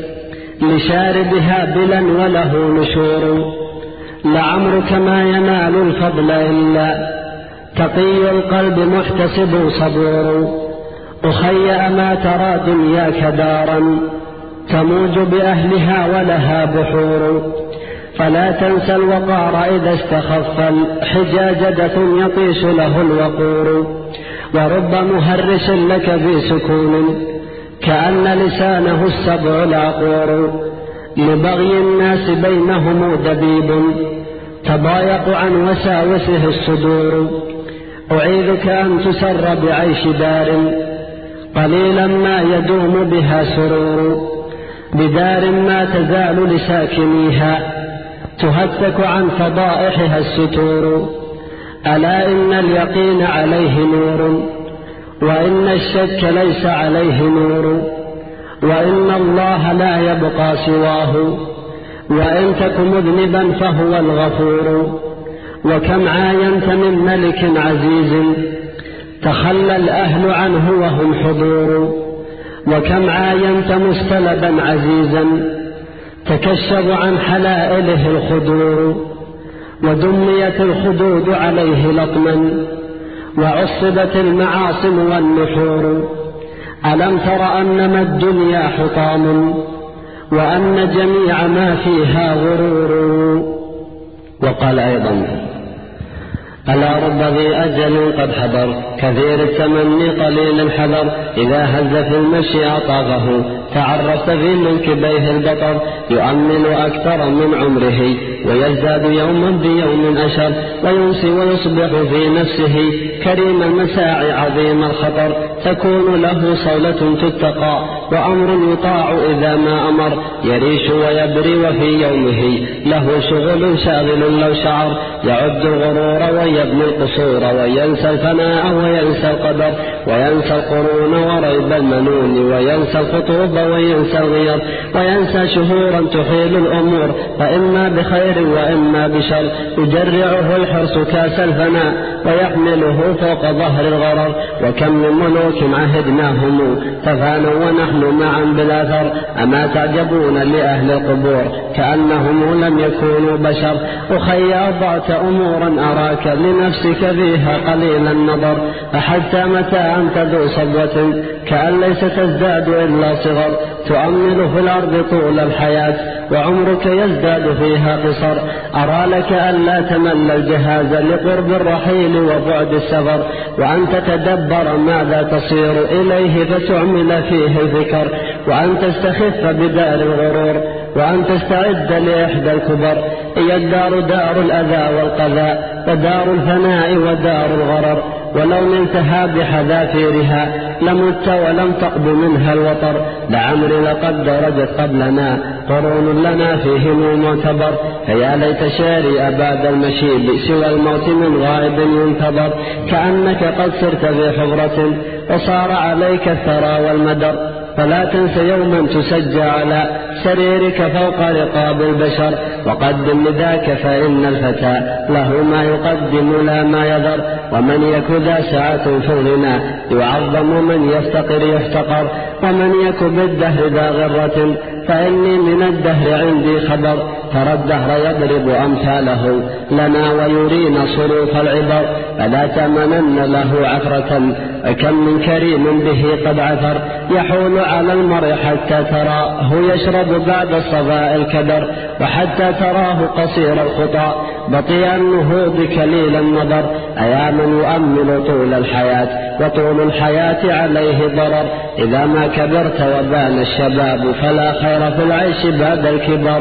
لشاربها بلا وله نشور. لعمرك ما ينال الفضل إلا تقي القلب محتسب صبور. أخي أما ترى دنياك دارا تموج بأهلها ولها بحور، فلا تنسى الوقار إذا استخف الحجاج دث يطيش له الوقور. ورب مهرس لك في سكون كأن لسانه السبع العقور، لبغي الناس بينهم دبيب تضايق عن وساوسه الصدور. أعيذك أن تسر بعيش دار قليلا ما يدوم بها سرور، بدار ما تزال لساكنيها تهتك عن فضائحها الستور. ألا إن اليقين عليه نور وإن الشك ليس عليه نور، وإن الله لا يبقى سواه وإن تك مذنبا فهو الغفور. وكم عاينت من ملك عزيز تخلى الأهل عنه وهم حضور، وكم عاينت مستلبا عزيزا تكشف عن حلائله الخدور. ودميت الخدود عليه لطما وعصبت المعاصم والنحور. ألم تر أنما الدنيا حطام وأن جميع ما فيها غرور. وقال أيضا: ألا رب ذي أجل قد حضر كثير التمني قليل الحذر، إذا هز في المشي أطاغه تعرفت في منكبيه البطر. يؤمل أكثر من عمره ويزداد يوما بيوم أشر، ويمسي ويصبح في نفسه كريم المساعي عظيم الخطر. تكون له صولة تتقى وأمر يطاع إذا ما أمر، يريش ويبري وفي يومه له شغل شاغل لو شعر. يعد الغرور ويبني القصور وينسى الفناء وينسى القدر، وينسى القرون وريب المنون، وينسى الخطوب وينسى الغير، وينسى شهورا تحيل الأمور فإما بخير وإما بشر. يجرعه الحرص كاس الفناء ويحمله فوق ظهر الغرر. وكم من ملوك عهدناهم ففانوا ونحن معا بالأثر. أما تعجبون لأهل القبور كأنهم لم يكونوا بشر. أخي أضعت أمورا أراك لنفسك فيها قليل النظر، فحتى متى أنت ذو صبوة كأن ليس تزداد إلا صغر. تؤمل في الأرض طول الحياة وعمرك يزداد فيها قصر. أرى لك ألا تمل الجهاز لقرب الرحيل وبعد السفر، وأن تتدبر ماذا تصير إليه فتعمل فيه الفكر، وأن تستخف بدار الغرور، وأن تستعد لإحدى الكبر. هي الدار دار الأذى والقذى ودار الفناء ودار الغرر، ولو نلتها بحذافيرها لمت ولم تقض منها الوطر. لعمري لقد درجت قبلنا قرون لنا فيهم معتبر، فيا ليت شعري أباد المشيب سوى الموت من غائب ينتظر. كأنك قد سرت في حفرة وصار عليك الثرى والمدر، فلا تنس يوما تسجى على سريرك فوق رقاب البشر. وقدم لذاك فإن الفتى له ما يقدم لا ما يذر، ومن يك ذا سعة في الغنى يعظم، ومن يفتقر يحتقر. ومن يك بالدهر ذا غرة فإني من الدهر عندي خبر. ترى الدهر يضرب أمثاله لنا ويرينا صروف العبر، فلا تمنن له عثرة كم من كريم به قد عثر. يحول على المرء حتى تراه يشرب بعد الصفاء الكدر، وحتى تراه قصير الخطى بطيء النهوض كليل النظر. أيا من يؤمل طول الحياة وطول الحياة عليه ضرر، إذا ما كبرت وبان الشباب فلا خير في العيش بعد الكبر.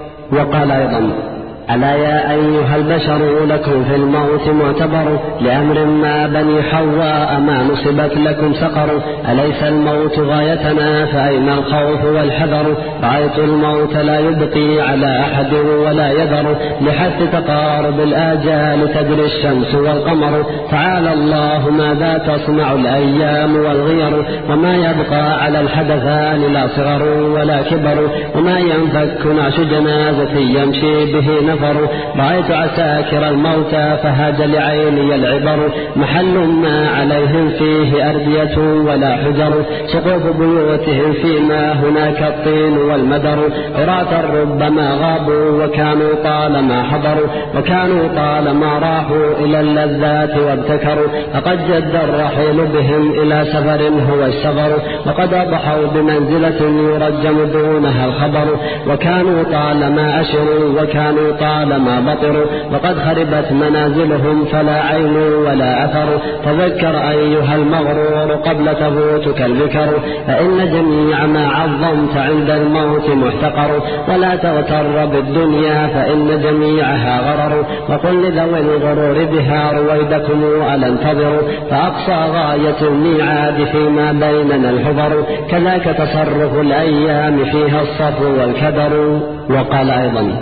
وقال أيضا: ألا يا أيها البشر لكم في الموت معتبر، لأمر ما بني حواء ما نصبت لكم سقر. أليس الموت غايتنا فأين الخوف والحذر؟ رأيت الموت لا يبقي على أحد ولا يذر، لحد تقارب الآجال تدري الشمس والقمر. تعالى الله ماذا تصنع الأيام والغير، وما يبقى على الحدثان لا صغر ولا كبر. وما ينفك نعش جنازة يمشي به نفس نفر رأيت عساكر الموتى فهاج لعيني العبر محل ما عليهم فيه أردية ولا حجر سقوف بيوتهم فيما هناك الطين والمدر عراة ربما غابوا وكانوا طالما حضروا وكانوا طالما راحوا إلى اللذات وابتكروا فقد جد الرحيل بهم إلى سفر هو السفر وقد أضحوا بمنزلة يرجم دونها الخبر وكانوا طالما أشروا وكانوا طالما بطروا وقد خربت منازلهم فلا عين ولا أثر تذكر أيها المغرور قبل تفوتك الذكر فإن جميع ما عظمت عند الموت محتقر ولا تغتر بالدنيا فإن جميعها غرر وقل لذوي الغرور بها رويدكم ألا انتظروا فأقصى غاية الميعاد فيما بيننا الحضر كذاك تصرف الأيام فيها الصفو والكدر. وقال أيضا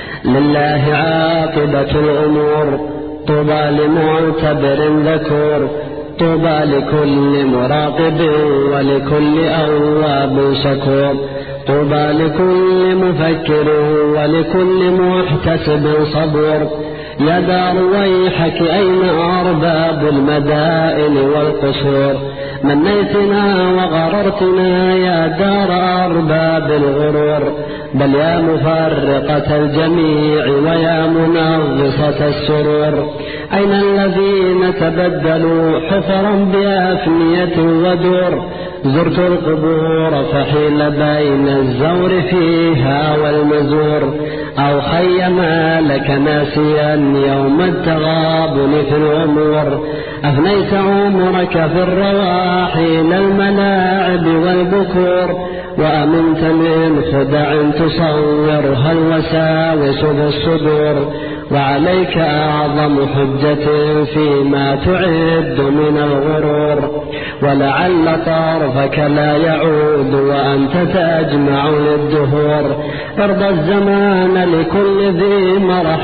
لله عاقبة الأمور طوبى لمعتبر ذكور طوبى لكل مراقب ولكل أواب شكور طوبى لكل مفكر ولكل محتسب صبور يا دار ويحك أين أرباب المدائن والقصور منيتنا وغررتنا يا دار أرباب الغرور بل يا مفرقة الجميع ويا منغصة السرور أين الذين تبدلوا حفرا بأفنية ودور زرت القبور فحيل بين الزور فيها والمزور أو خيما لك ناسيا يوم التغابن في الأمور أفنيت عمرك في الرواحل الملاعب والبكور وأمنت من خدع تصورها الوساوس بالصدور وعليك أعظم حجة فيما تعد من الغرور ولعل طرفك لا يعود وأنت تجمع للدهور ارضى الزمان لكل ذي مرح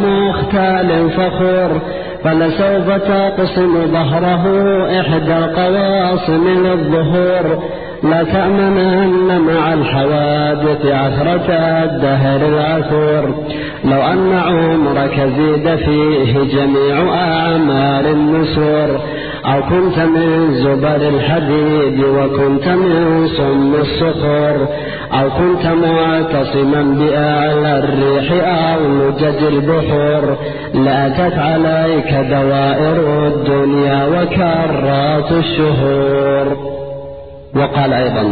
ومختال فخور فلسوف تقسم ظهره إحدى القواصم للظهور لا تأمنن مع الحوادث عثرة الدهر العثور لو أن عمرك زيد فيه جميع أعمار النسور أو كنت من زبر الحديد وكنت من سم الصخور أو كنت معتصما بأعلى الريح أو لجج البحور لأتت عليك دوائر الدنيا وكرات الشهور. وقال أيضا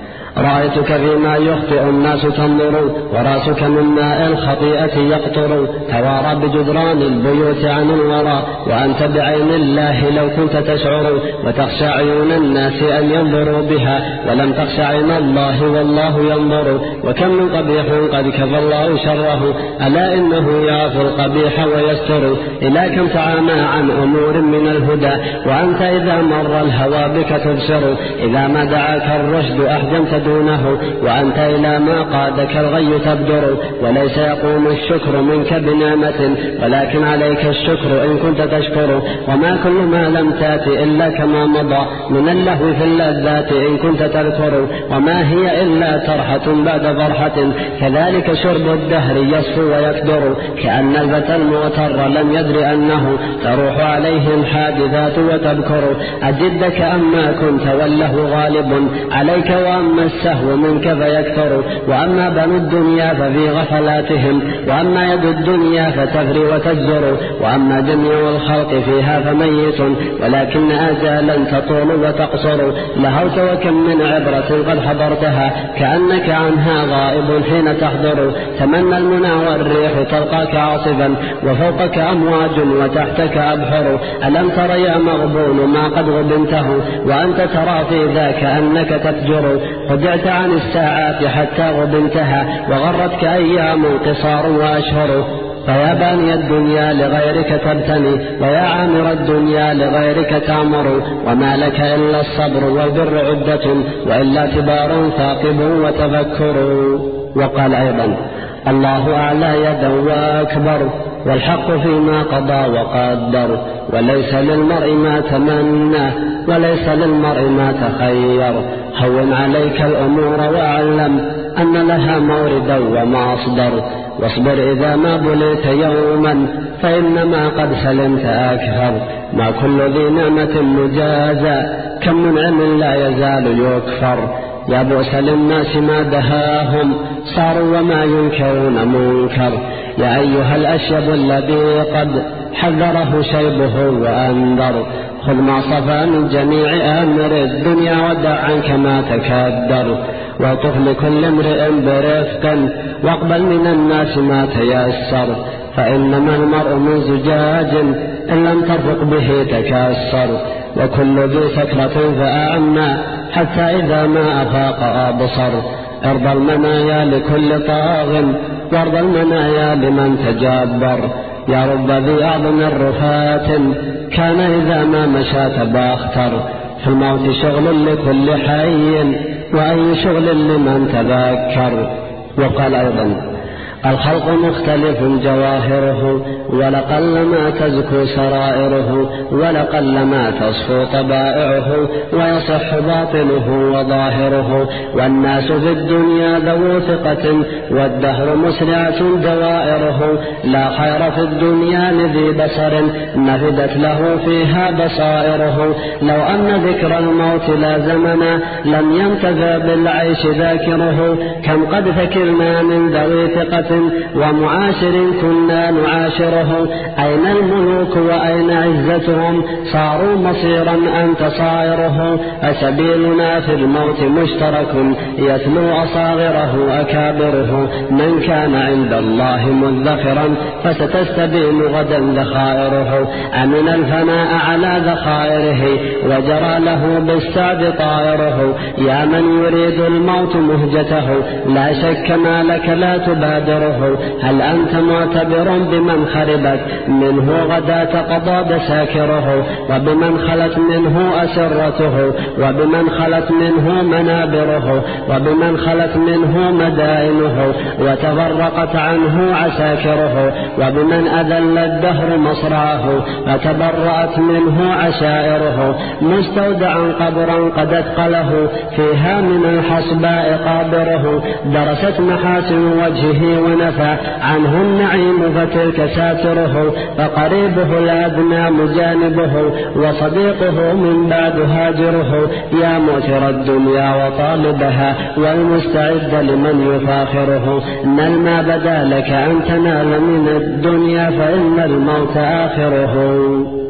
رأيتك فيما يخطئ الناس تنظر وراسك من ماء الخطيئة يقطر توارى بجدران البيوت عن الورى وأنت بعين الله لو كنت تشعر وتخشى عيون الناس أن ينظروا بها ولم تخشى عين الله والله ينظر وكم من قبيح قد كفى الله شره ألا إنه يعفو القبيح ويستر إلى كم تعامى عن أمور من الهدى وأنت إذا مر الهوى بك تبصر إذا ما دعاك الرشد أحجمت دونه وأنت إلى ما قادك الغي تبدر وليس يقوم الشكر منك بنعمة ولكن عليك الشكر إن كنت تشكر وما كل ما لم تات إلا كما مضى من اللهو في اللذات إن كنت تذكر وما هي إلا ترحة بعد فرحة كذلك شرب الدهر يصفو ويكدر كأن الفتى المغتر لم يدر أنه تروح عليه الحادثات وتبكر أجدك أما كنت والله غالب عليك وأما السهو منك فيكثر وأما بنو الدنيا ففي غفلاتهم وأما يد الدنيا فتفري وتجزر وأما جميع الخلق فيها فميت ولكن آجالا تطول وتقصر لهوت وكم من عبرة قد حضرتها كأنك عنها غائب حين تحضر تمنى المنى والريح تلقاك عاصفا وفوقك أمواج وتحتك أبحر ألم تر يا مغبون ما قد غبنته وأنت ترى في ذاك أنك تفجر خدعت عن الساعات حتى غبنتها وغرتك أيام قصار وأشهر فيا باني الدنيا لغيرك تبتني ويا عامر الدنيا لغيرك تعمر وما لك إلا الصبر والبر عدة وإلا تبار ثاقب وتفكر. وقال أيضا الله أعلى يدا وأكبر والحق فيما قضى وقدر وليس للمرء ما تمنى وليس للمرء ما تخير هون عليك الأمور واعلم أن لها موردا ومصدر واصبر إذا ما بليت يوما فإنما قد سلمت أكثر. ما كل ذي نعمة مجازى كم منعم لا يزال يكفر. يا بؤس للناس ما دهاهم صاروا وما ينكرون منكر. يا أيها الأشيب الذي قد حذره شيبه وأنذر. خذ ما صفى من جميع أمر الدنيا ودع عنك ما تكدر. وطف لكل امرئ برفق واقبل من الناس ما تيسر. فإنما المرء من زجاج إن لم ترفق به تكسر. وكل ذي سكرة فأعمى حتى إذا ما أفاق أبصر. ارضى المنايا لكل طاغ وارضى المنايا لمن تجبر. يا رب ذي أعظم الرفات كان إذا ما مشى تباختر. في الموت شغل لكل حي وأي شغل لمن تذكر. وقال أيضا الخلق مختلف جواهره ولقلما تزكو سرائره ولقلما تصفو طبائعه ويصح باطنه وظاهره. والناس في الدنيا ذو ثقة والدهر مسرعة دوائره. لا خير في الدنيا لذي بصر نفدت له فيها بصائره. لو أن ذكر الموت لازمنا لم ينتفع بالعيش ذاكره. كم قد فكرنا من ذوي ثقة ومعاشر كنا نعاشره. أين الملوك وأين عزتهم صاروا مصيرا أنت صائره. أسبيلنا في الموت مشترك يتلو أصاغره أكابره. من كان عند الله مذخرا فستستبين غدا ذخائره. أمن الفناء على ذخائره وجرى له بالسعد طائره. يا من يريد الموت مهجته لا شك ما لك لا تبادره. هل أنت معتبر بمن خربت منه غدا قضى دساكره. وبمن خلت منه أسرته وبمن خلت منه منابره وبمن خلت منه مدائنه وتفرقت عنه عساكره. وبمن أذل الدهر مصرعه فتبرأت منه عشائره. مستودعا قبرا قد أثقله فيها من الحصباء قابره. درست محاسن وجهه ونفى عنه النعيم فتلك ساتره. فقريبه الأدنى مجانبه وصديقه من بعد هاجره. يا مؤثر الدنيا وطالبها والمستعد لمن يفاخره. نل ما بدا لك أن تنال من الدنيا فإن الموت آخره.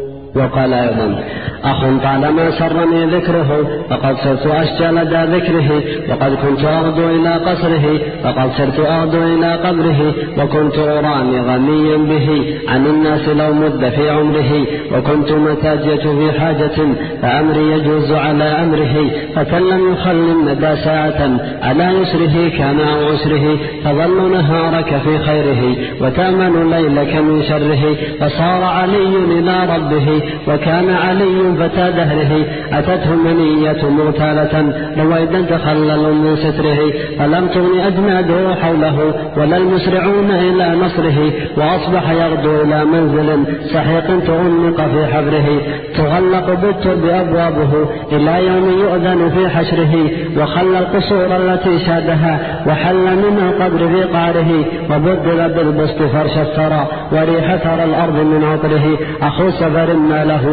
وقال أيضا أخ طالما سرني ذكره فقد صرت أشجى لدى ذكره. وقد كنت أغدو إلى قصره فقد صرت أغدو إلى قبره. وكنت أراني غنيا به عن الناس لو مد في عمره. وكنت متاجية في حاجة فأمري يجوز على أمره. فكلم يخل الندى ساعة على يسره كان أو عسره. تظل نهارك في خيره وتأمن ليلك من شره. فصار علي إلى ربه وكان علي فتى دهره. أتته منية مغتالة رويدا تخلل من ستره. فلم تغن أجناده حوله ولا المسرعون إلى نصره. وأصبح يغدو إلى منزل سحيق تغنق في حبره. تغلق بالترب أبوابه إلى يوم يؤذن في حشره. وخلى القصور التي شادها وحل من القبر في قعره. وبدل بالبسط فرش الثرى وريح ثرى الأرض من عطره. أخو سفر ما له